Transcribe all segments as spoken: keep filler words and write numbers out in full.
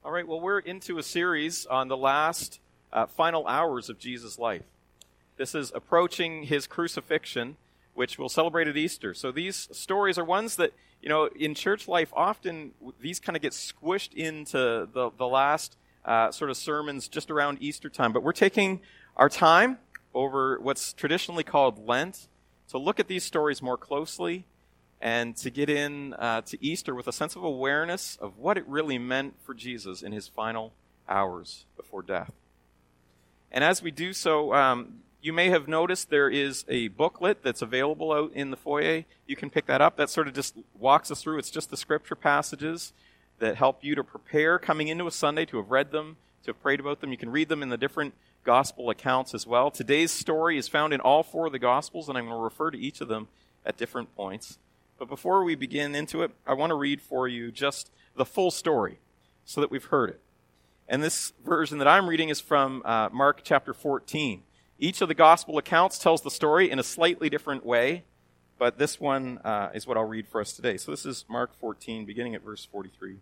All right, well, we're into a series on the last uh, final hours of Jesus' life. This is approaching his crucifixion, which we'll celebrate at Easter. So these stories are ones that, you know, in church life, often these kind of get squished into the, the last uh, sort of sermons just around Easter time. But we're taking our time over what's traditionally called Lent to look at these stories more closely and to get in uh, to Easter with a sense of awareness of what it really meant for Jesus in his final hours before death. And as we do so, um, you may have noticed there is a booklet that's available out in the foyer. You can pick that up. That sort of just walks us through. It's just the scripture passages that help you to prepare coming into a Sunday, to have read them, to have prayed about them. You can read them in the different gospel accounts as well. Today's story is found in all four of the gospels, and I'm going to refer to each of them at different points. But before we begin into it, I want to read for you just the full story so that we've heard it. And this version that I'm reading is from uh, Mark chapter fourteen. Each of the gospel accounts tells the story in a slightly different way, but this one uh, is what I'll read for us today. So this is Mark fourteen, beginning at verse forty-three.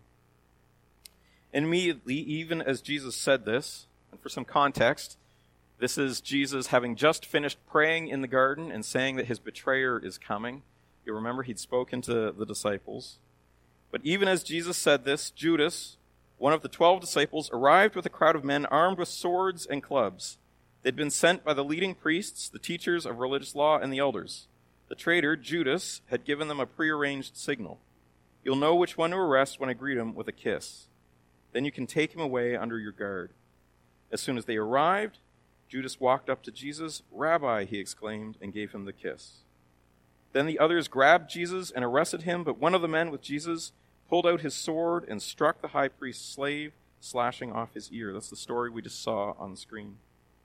And immediately, even as Jesus said this, and for some context, this is Jesus having just finished praying in the garden and saying that his betrayer is coming. You'll remember he'd spoken to the disciples. But even as Jesus said this, Judas, one of the twelve disciples, arrived with a crowd of men armed with swords and clubs. They'd been sent by the leading priests, the teachers of religious law, and the elders. The traitor, Judas, had given them a prearranged signal. You'll know which one to arrest when I greet him with a kiss. Then you can take him away under your guard. As soon as they arrived, Judas walked up to Jesus. Rabbi, he exclaimed, and gave him the kiss. Then the others grabbed Jesus and arrested him, but one of the men with Jesus pulled out his sword and struck the high priest's slave, slashing off his ear. That's the story we just saw on the screen.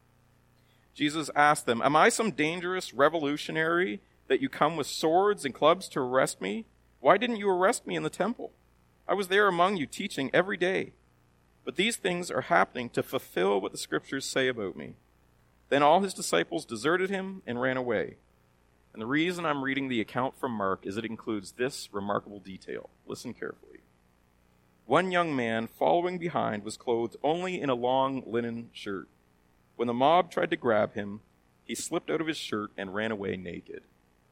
Jesus asked them, "Am I some dangerous revolutionary that you come with swords and clubs to arrest me? Why didn't you arrest me in the temple? I was there among you teaching every day. But these things are happening to fulfill what the scriptures say about me." Then all his disciples deserted him and ran away. And the reason I'm reading the account from Mark is it includes this remarkable detail. Listen carefully. One young man following behind was clothed only in a long linen shirt. When the mob tried to grab him, he slipped out of his shirt and ran away naked.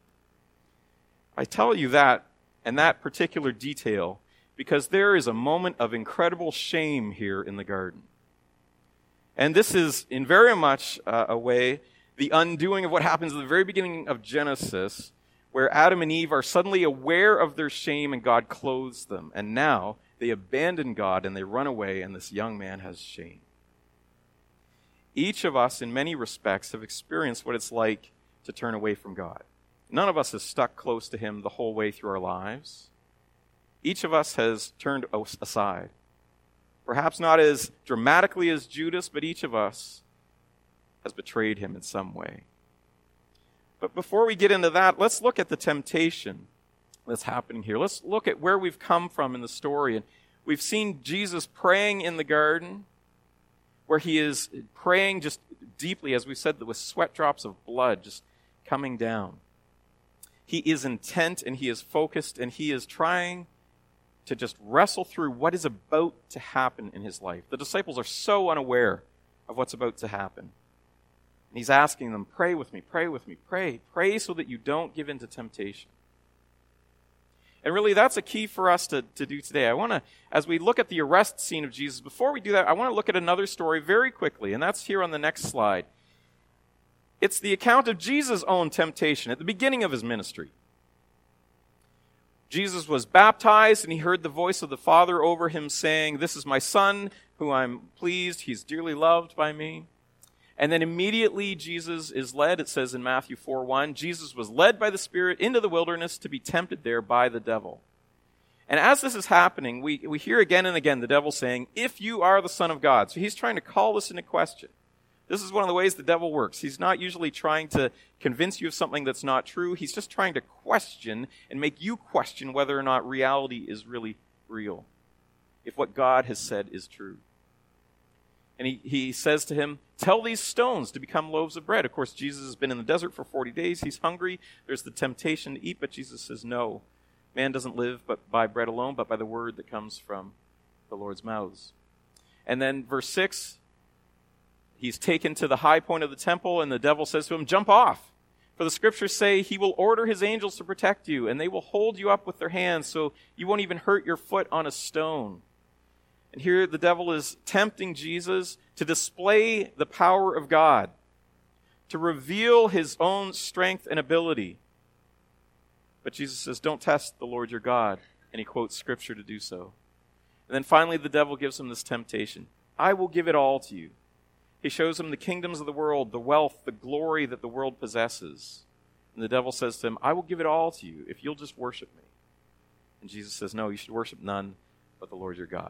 I tell you that and that particular detail because there is a moment of incredible shame here in the garden. And this is in very much uh, a way the undoing of what happens at the very beginning of Genesis, where Adam and Eve are suddenly aware of their shame and God clothes them. And now they abandon God and they run away, and this young man has shame. Each of us, in many respects, have experienced what it's like to turn away from God. None of us has stuck close to him the whole way through our lives. Each of us has turned aside. Perhaps not as dramatically as Judas, but each of us has betrayed him in some way. But before we get into that, let's look at the temptation that's happening here. Let's look at where we've come from in the story. And we've seen Jesus praying in the garden, where he is praying just deeply, as we said, with sweat drops of blood just coming down. He is intent and he is focused and he is trying to just wrestle through what is about to happen in his life. The disciples are so unaware of what's about to happen. And he's asking them, pray with me, pray with me, pray. Pray so that you don't give in to temptation. And really, that's a key for us to, to do today. I want to, as we look at the arrest scene of Jesus, before we do that, I want to look at another story very quickly, and that's here on the next slide. It's the account of Jesus' own temptation at the beginning of his ministry. Jesus was baptized, and he heard the voice of the Father over him saying, "This is my Son, who I'm pleased. He's dearly loved by me." And then immediately Jesus is led, it says in Matthew four one, Jesus was led by the Spirit into the wilderness to be tempted there by the devil. And as this is happening, we, we hear again and again the devil saying, "If you are the Son of God." So he's trying to call this into question. This is one of the ways the devil works. He's not usually trying to convince you of something that's not true. He's just trying to question and make you question whether or not reality is really real, if what God has said is true. And he, he says to him, "Tell these stones to become loaves of bread." Of course, Jesus has been in the desert for forty days. He's hungry. There's the temptation to eat, but Jesus says, "No, man doesn't live but by bread alone, but by the word that comes from the Lord's mouths." And then verse six, he's taken to the high point of the temple, and the devil says to him, jump off. For the scriptures say he will order his angels to protect you, and they will hold you up with their hands so you won't even hurt your foot on a stone. And here the devil is tempting Jesus to display the power of God, to reveal his own strength and ability. But Jesus says, don't test the Lord your God. And he quotes scripture to do so. And then finally the devil gives him this temptation. I will give it all to you. He shows him the kingdoms of the world, the wealth, the glory that the world possesses. And the devil says to him, I will give it all to you if you'll just worship me. And Jesus says, no, you should worship none but the Lord your God.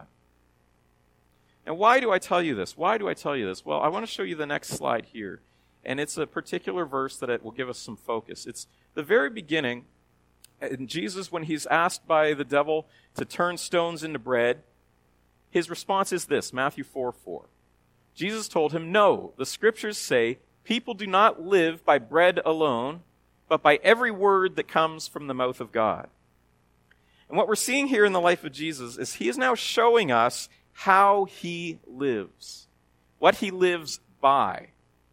Now, why do I tell you this? Why do I tell you this? Well, I want to show you the next slide here. And it's a particular verse that it will give us some focus. It's the very beginning. And Jesus, when he's asked by the devil to turn stones into bread, his response is this, Matthew four four. Jesus told him, no, the scriptures say, people do not live by bread alone, but by every word that comes from the mouth of God. And what we're seeing here in the life of Jesus is he is now showing us how he lives, what he lives by.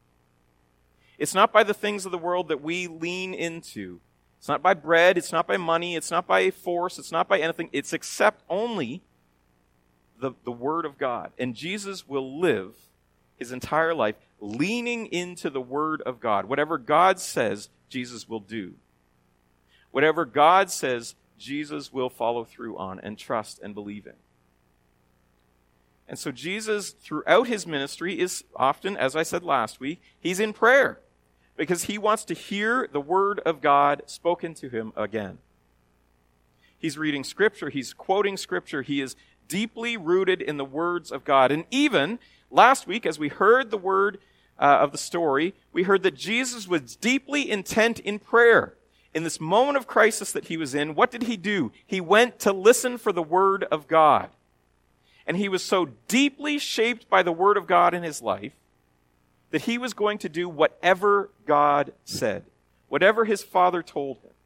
It's not by the things of the world that we lean into. It's not by bread, it's not by money, it's not by force, it's not by anything. It's except only the, the Word of God. And Jesus will live his entire life leaning into the Word of God. Whatever God says, Jesus will do. Whatever God says, Jesus will follow through on and trust and believe in. And so Jesus, throughout his ministry, is often, as I said last week, he's in prayer because he wants to hear the Word of God spoken to him again. He's reading Scripture, he's quoting Scripture, he is deeply rooted in the words of God. And even last week, as we heard the word uh, of the story, we heard that Jesus was deeply intent in prayer. In this moment of crisis that he was in, what did he do? He went to listen for the Word of God. And he was so deeply shaped by the Word of God in his life that he was going to do whatever God said, whatever his Father told him.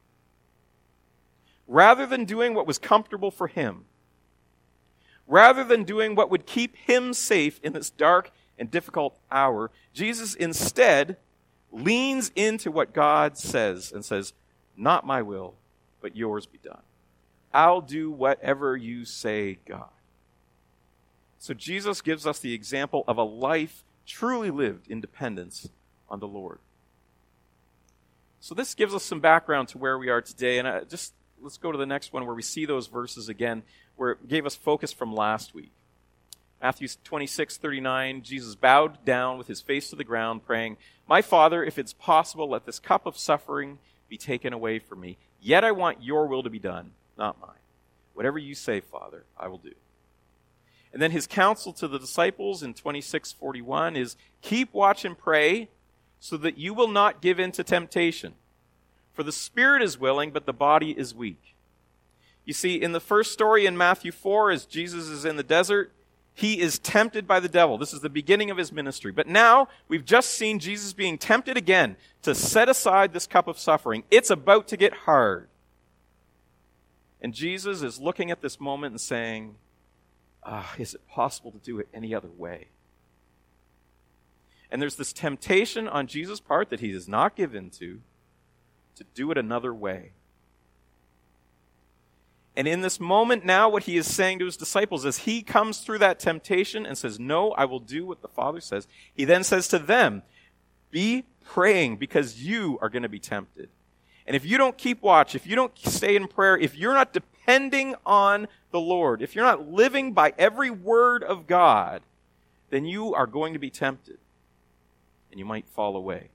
Rather than doing what was comfortable for him, rather than doing what would keep him safe in this dark and difficult hour, Jesus instead leans into what God says and says, not my will, but yours be done. I'll do whatever you say, God. So Jesus gives us the example of a life truly lived in dependence on the Lord. So this gives us some background to where we are today. And I just let's go to the next one where we see those verses again, where it gave us focus from last week. Matthew twenty-six thirty-nine, Jesus bowed down with his face to the ground, praying, my Father, if it's possible, let this cup of suffering be taken away from me. Yet I want your will to be done, not mine. Whatever you say, Father, I will do. And then his counsel to the disciples in twenty-six forty-one is, keep watch and pray so that you will not give in to temptation. For the spirit is willing, but the body is weak. You see, in the first story in Matthew four, as Jesus is in the desert, he is tempted by the devil. This is the beginning of his ministry. But now, we've just seen Jesus being tempted again to set aside this cup of suffering. It's about to get hard. And Jesus is looking at this moment and saying, ah, is it possible to do it any other way? And there's this temptation on Jesus' part that he does not give in to, to do it another way. And in this moment now, what he is saying to his disciples as he comes through that temptation and says, no, I will do what the Father says. He then says to them, be praying because you are going to be tempted. And if you don't keep watch, if you don't stay in prayer, if you're not depending on the Lord, if you're not living by every word of God, then you are going to be tempted. And you might fall away.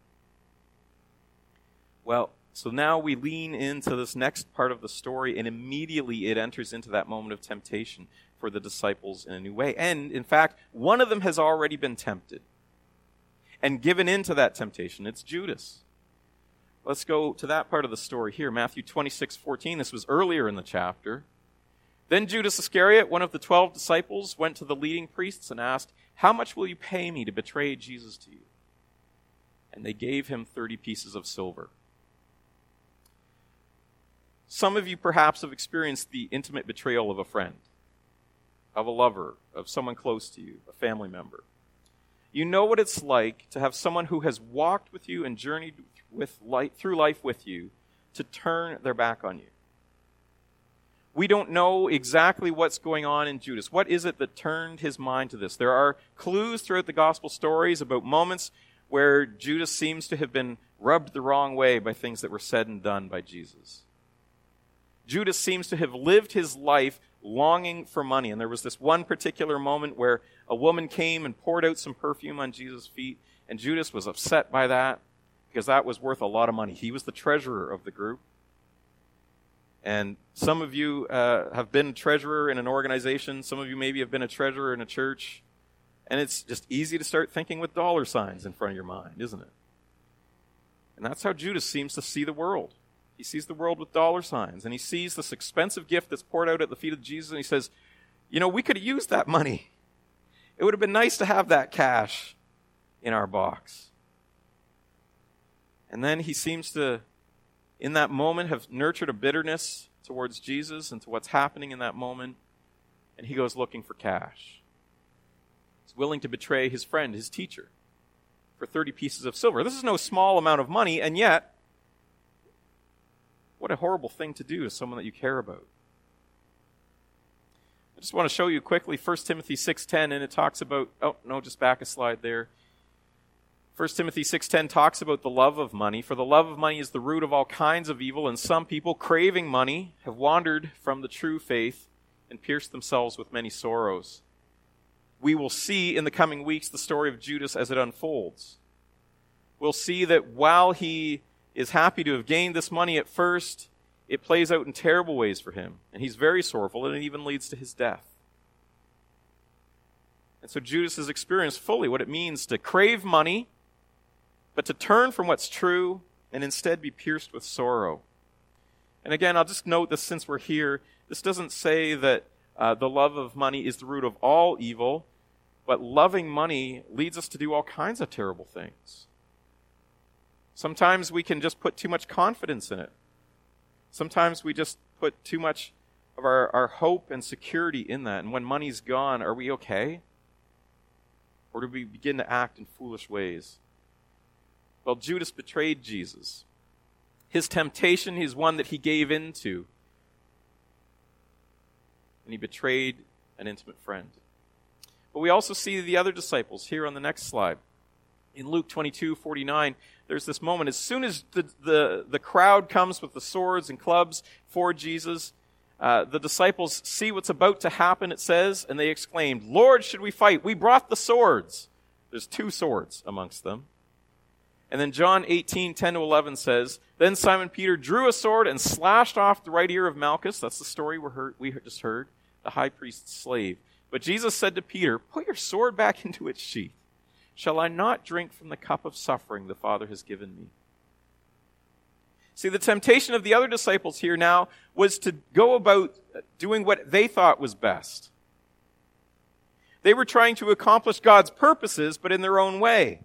Well, so now we lean into this next part of the story, and immediately it enters into that moment of temptation for the disciples in a new way. And, in fact, one of them has already been tempted and given into that temptation. It's Judas. Let's go to that part of the story here, Matthew twenty-six fourteen. This was earlier in the chapter. Then Judas Iscariot, one of the twelve disciples, went to the leading priests and asked, how much will you pay me to betray Jesus to you? And they gave him thirty pieces of silver. Some of you perhaps have experienced the intimate betrayal of a friend. of a lover, of someone close to you, a family member. You know what it's like to have someone who has walked with you and journeyed with life, through life with you to turn their back on you. We don't know exactly what's going on in Judas. What is it that turned his mind to this? There are clues throughout the gospel stories about moments where Judas seems to have been rubbed the wrong way by things that were said and done by Jesus. Judas seems to have lived his life longing for money. And there was this one particular moment where a woman came and poured out some perfume on Jesus' feet, and Judas was upset by that because that was worth a lot of money. He was the treasurer of the group. And some of you uh, have been a treasurer in an organization. Some of you maybe have been a treasurer in a church. And it's just easy to start thinking with dollar signs in front of your mind, isn't it? And that's how Judas seems to see the world. He sees the world with dollar signs, and he sees this expensive gift that's poured out at the feet of Jesus, and he says, you know, we could have used that money. It would have been nice to have that cash in our box. And then he seems to, in that moment, have nurtured a bitterness towards Jesus and to what's happening in that moment, and he goes looking for cash. He's willing to betray his friend, his teacher, for thirty pieces of silver. This is no small amount of money, and yet, what a horrible thing to do to someone that you care about. I just want to show you quickly First Timothy six ten, and it talks about, oh, no, just back a slide there. First Timothy six ten talks about the love of money. For the love of money is the root of all kinds of evil, and some people, craving money, have wandered from the true faith and pierced themselves with many sorrows. We will see in the coming weeks the story of Judas as it unfolds. We'll see that while he is happy to have gained this money at first, it plays out in terrible ways for him. And he's very sorrowful, and it even leads to his death. And so Judas has experienced fully what it means to crave money, but to turn from what's true and instead be pierced with sorrow. And again, I'll just note this since we're here, this doesn't say that uh, the love of money is the root of all evil, but loving money leads us to do all kinds of terrible things. Sometimes we can just put too much confidence in it. Sometimes we just put too much of our, our hope and security in that. And when money's gone, are we okay? Or do we begin to act in foolish ways? Well, Judas betrayed Jesus. His temptation is one that he gave into. And he betrayed an intimate friend. But we also see the other disciples here on the next slide. In Luke twenty-two forty-nine, there's this moment. As soon as the, the, the crowd comes with the swords and clubs for Jesus, uh, the disciples see what's about to happen, it says, and they exclaimed, Lord, should we fight? We brought the swords. There's two swords amongst them. And then John eighteen ten to eleven says, Then Simon Peter drew a sword and slashed off the right ear of Malchus. That's the story we heard, we just heard, the high priest's slave. But Jesus said to Peter, Put your sword back into its sheath. Shall I not drink from the cup of suffering the Father has given me? See, the temptation of the other disciples here now was to go about doing what they thought was best. They were trying to accomplish God's purposes, but in their own way.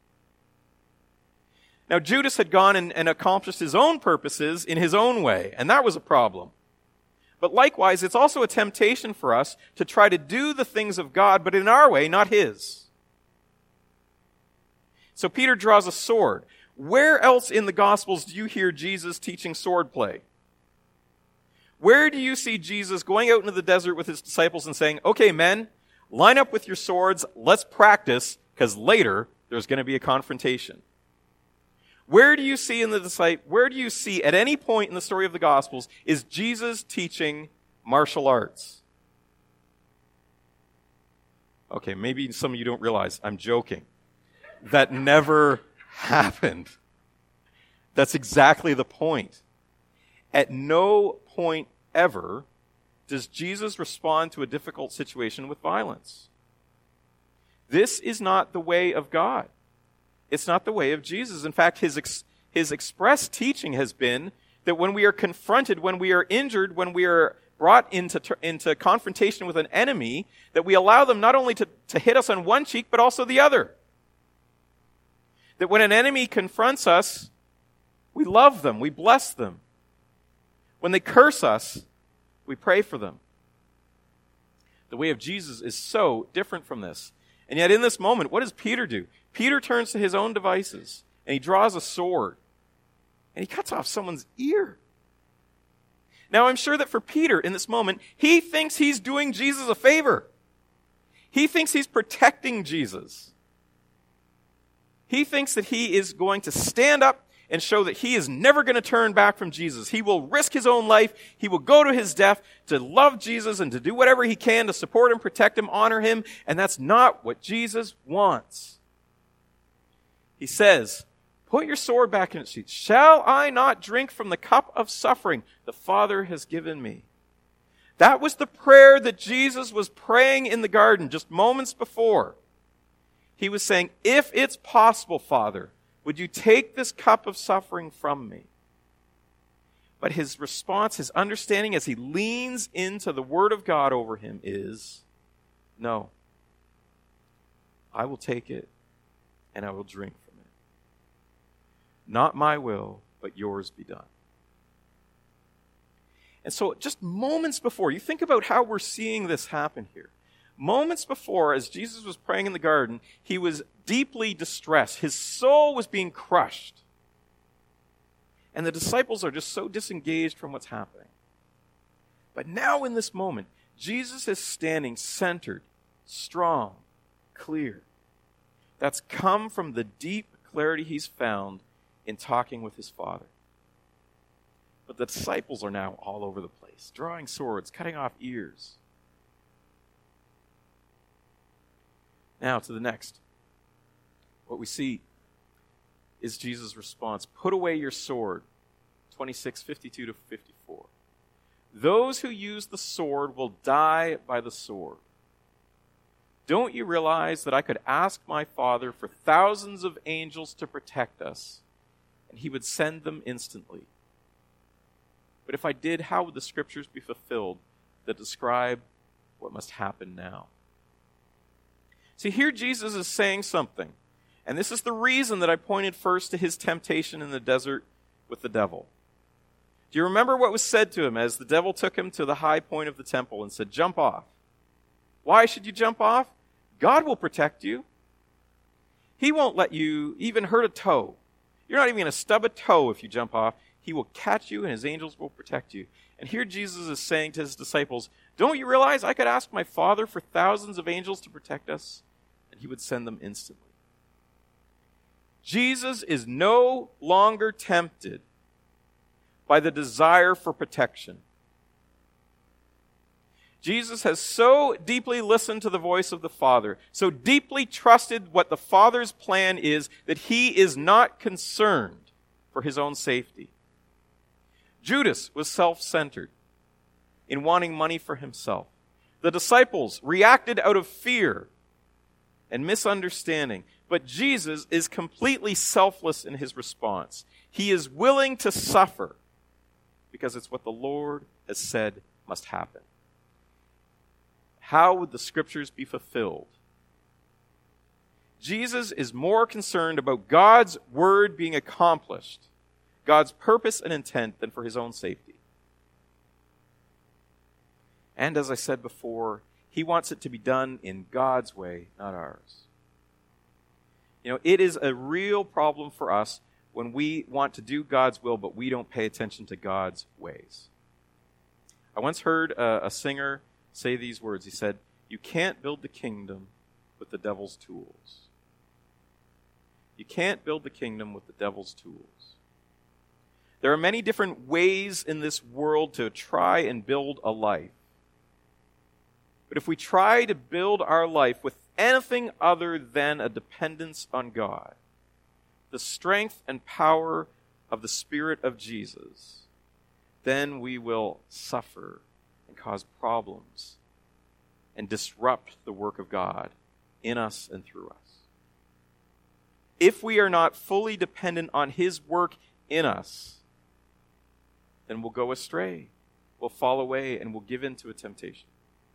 Now, Judas had gone and, and accomplished his own purposes in his own way, and that was a problem. But likewise, it's also a temptation for us to try to do the things of God, but in our way, not his. So Peter draws a sword. Where else in the Gospels do you hear Jesus teaching swordplay? Where do you see Jesus going out into the desert with his disciples and saying, okay, men, line up with your swords, let's practice, because later there's going to be a confrontation? Where do you see in the disciple, where do you see at any point in the story of the Gospels is Jesus teaching martial arts? Okay, maybe some of you don't realize I'm joking. That never happened. That's exactly the point. At no point ever does Jesus respond to a difficult situation with violence. This is not the way of God. It's not the way of Jesus. In fact, his ex- his express teaching has been that when we are confronted, when we are injured, when we are brought into, ter- into confrontation with an enemy, that we allow them not only to, to hit us on one cheek, but also the other. That when an enemy confronts us, we love them, we bless them. When they curse us, we pray for them. The way of Jesus is so different from this. And yet in this moment, what does Peter do? Peter turns to his own devices, and he draws a sword, and he cuts off someone's ear. Now, I'm sure that for Peter in this moment, he thinks he's doing Jesus a favor. He thinks he's protecting Jesus. He thinks that he is going to stand up and show that he is never going to turn back from Jesus. He will risk his own life. He will go to his death to love Jesus and to do whatever he can to support him, protect him, honor him. And that's not what Jesus wants. He says, put your sword back in its sheath. Shall I not drink from the cup of suffering the Father has given me? That was the prayer that Jesus was praying in the garden just moments before. He was saying, if it's possible, Father, would you take this cup of suffering from me? But his response, his understanding as he leans into the Word of God over him is, no, I will take it and I will drink from it. Not my will, but yours be done. And so just moments before, you think about how we're seeing this happen here. Moments before, as Jesus was praying in the garden, he was deeply distressed. His soul was being crushed. And the disciples are just so disengaged from what's happening. But now in this moment, Jesus is standing centered, strong, clear. That's come from the deep clarity he's found in talking with his Father. But the disciples are now all over the place, drawing swords, cutting off ears. Now to the next. What we see is Jesus' response. Put away your sword. twenty-six, fifty-two to fifty-four. Those who use the sword will die by the sword. Don't you realize that I could ask my Father for thousands of angels to protect us, and he would send them instantly? But if I did, how would the scriptures be fulfilled that describe what must happen now? See, here Jesus is saying something. And this is the reason that I pointed first to his temptation in the desert with the devil. Do you remember what was said to him as the devil took him to the high point of the temple and said, jump off? Why should you jump off? God will protect you. He won't let you even hurt a toe. You're not even going to stub a toe if you jump off. He will catch you and his angels will protect you. And here Jesus is saying to his disciples, don't you realize I could ask my Father for thousands of angels to protect us? And he would send them instantly. Jesus is no longer tempted by the desire for protection. Jesus has so deeply listened to the voice of the Father, so deeply trusted what the Father's plan is, that he is not concerned for his own safety. Judas was self-centered in wanting money for himself. The disciples reacted out of fear and misunderstanding. But Jesus is completely selfless in his response. He is willing to suffer because it's what the Lord has said must happen. How would the scriptures be fulfilled? Jesus is more concerned about God's word being accomplished, God's purpose and intent, than for his own safety. And as I said before, he wants it to be done in God's way, not ours. You know, it is a real problem for us when we want to do God's will, but we don't pay attention to God's ways. I once heard a, a singer say these words. He said, you can't build the kingdom with the devil's tools. You can't build the kingdom with the devil's tools. There are many different ways in this world to try and build a life. But if we try to build our life with anything other than a dependence on God, the strength and power of the Spirit of Jesus, then we will suffer and cause problems and disrupt the work of God in us and through us. If we are not fully dependent on his work in us, then we'll go astray, we'll fall away, and we'll give in to a temptation.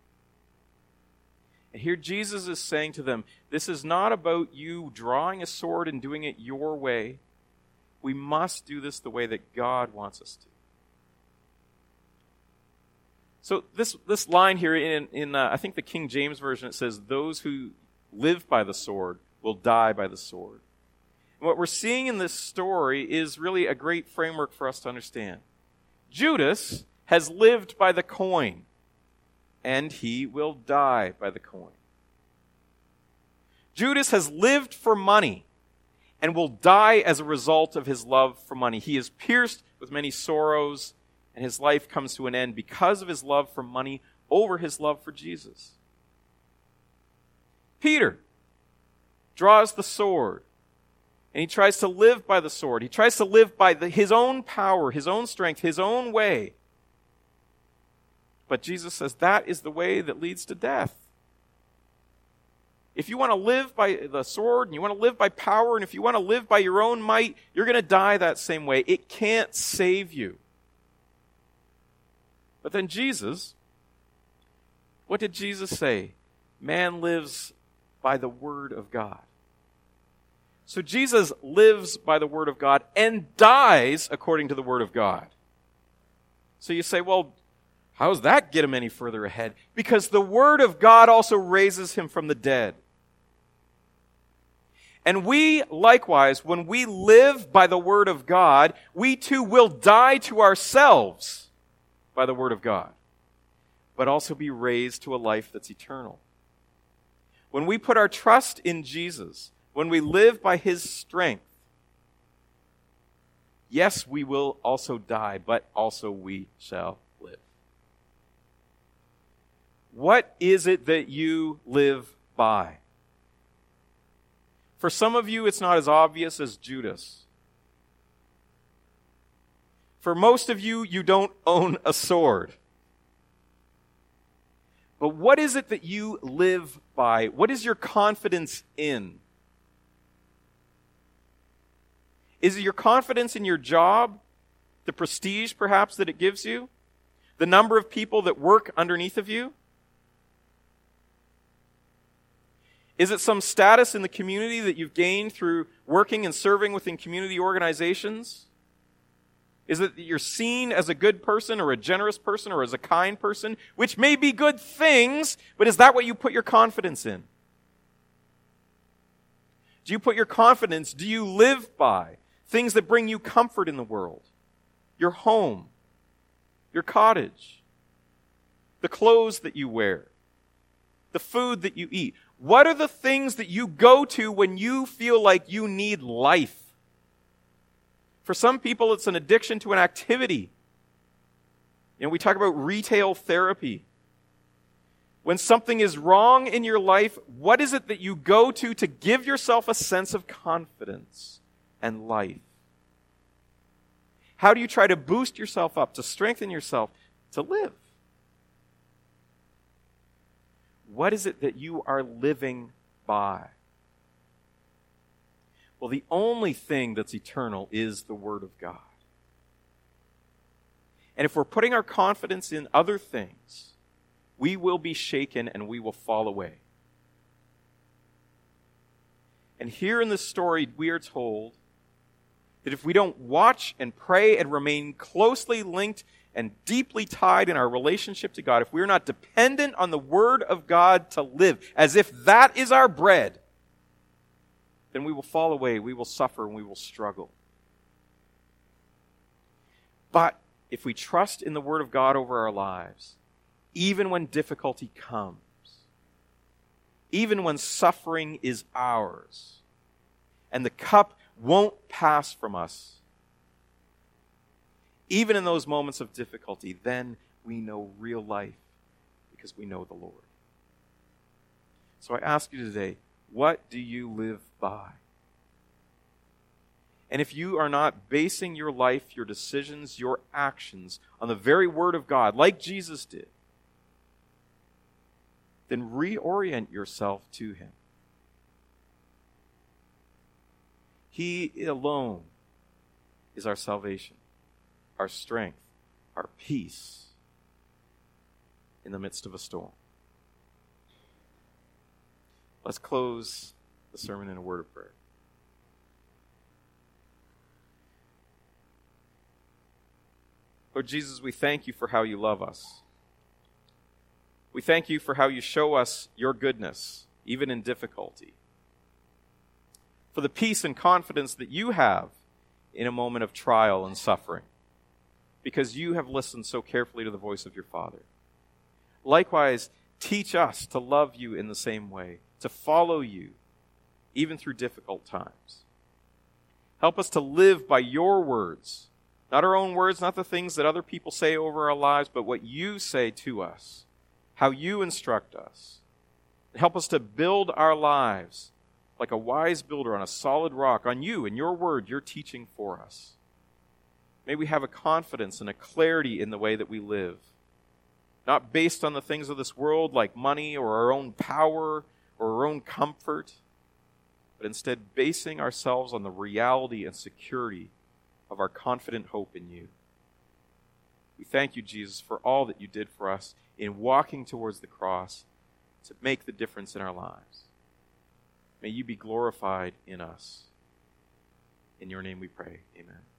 And here Jesus is saying to them, this is not about you drawing a sword and doing it your way. We must do this the way that God wants us to. So this this line here in, in uh, I think the King James Version, it says, those who live by the sword will die by the sword. And what we're seeing in this story is really a great framework for us to understand. Judas has lived by the coin, and he will die by the coin. Judas has lived for money and will die as a result of his love for money. He is pierced with many sorrows, and his life comes to an end because of his love for money over his love for Jesus. Peter draws the sword, and he tries to live by the sword. He tries to live by the, his own power, his own strength, his own way. But Jesus says that is the way that leads to death. If you want to live by the sword, and you want to live by power, and if you want to live by your own might, you're going to die that same way. It can't save you. But then Jesus, what did Jesus say? Man lives by the word of God. So Jesus lives by the word of God and dies according to the word of God. So you say, well, how does that get him any further ahead? Because the word of God also raises him from the dead. And we, likewise, when we live by the word of God, we too will die to ourselves by the word of God, but also be raised to a life that's eternal. When we put our trust in Jesus, when we live by his strength, yes, we will also die, but also we shall live. What is it that you live by? For some of you, it's not as obvious as Judas. For most of you, you don't own a sword. But what is it that you live by? What is your confidence in? Is it your confidence in your job? The prestige, perhaps, that it gives you? The number of people that work underneath of you? Is it some status in the community that you've gained through working and serving within community organizations? Is it that you're seen as a good person or a generous person or as a kind person, which may be good things, but is that what you put your confidence in? Do you put your confidence, do you live by things that bring you comfort in the world? Your home, your cottage, the clothes that you wear, the food that you eat. What are the things that you go to when you feel like you need life? For some people, it's an addiction to an activity. You know, we talk about retail therapy. When something is wrong in your life, what is it that you go to to give yourself a sense of confidence and life? How do you try to boost yourself up, to strengthen yourself, to live? What is it that you are living by? Well, the only thing that's eternal is the Word of God. And if we're putting our confidence in other things, we will be shaken and we will fall away. And here in this story, we are told that if we don't watch and pray and remain closely linked and deeply tied in our relationship to God, if we're not dependent on the Word of God to live, as if that is our bread, then we will fall away, we will suffer, and we will struggle. But if we trust in the Word of God over our lives, even when difficulty comes, even when suffering is ours, and the cup won't pass from us, even in those moments of difficulty, then we know real life because we know the Lord. So I ask you today, what do you live by? And if you are not basing your life, your decisions, your actions on the very Word of God, like Jesus did, then reorient yourself to Him. He alone is our salvation, our strength, our peace in the midst of a storm. Let's close the sermon in a word of prayer. Lord Jesus, we thank you for how you love us. We thank you for how you show us your goodness, even in difficulty. For the peace and confidence that you have in a moment of trial and suffering, because you have listened so carefully to the voice of your Father. Likewise, teach us to love you in the same way, to follow you, even through difficult times. Help us to live by your words, not our own words, not the things that other people say over our lives, but what you say to us, how you instruct us. Help us to build our lives like a wise builder on a solid rock, on you and your word, your teaching for us. May we have a confidence and a clarity in the way that we live, not based on the things of this world like money or our own power or our own comfort, but instead basing ourselves on the reality and security of our confident hope in you. We thank you, Jesus, for all that you did for us in walking towards the cross to make the difference in our lives. May you be glorified in us. In your name we pray. Amen.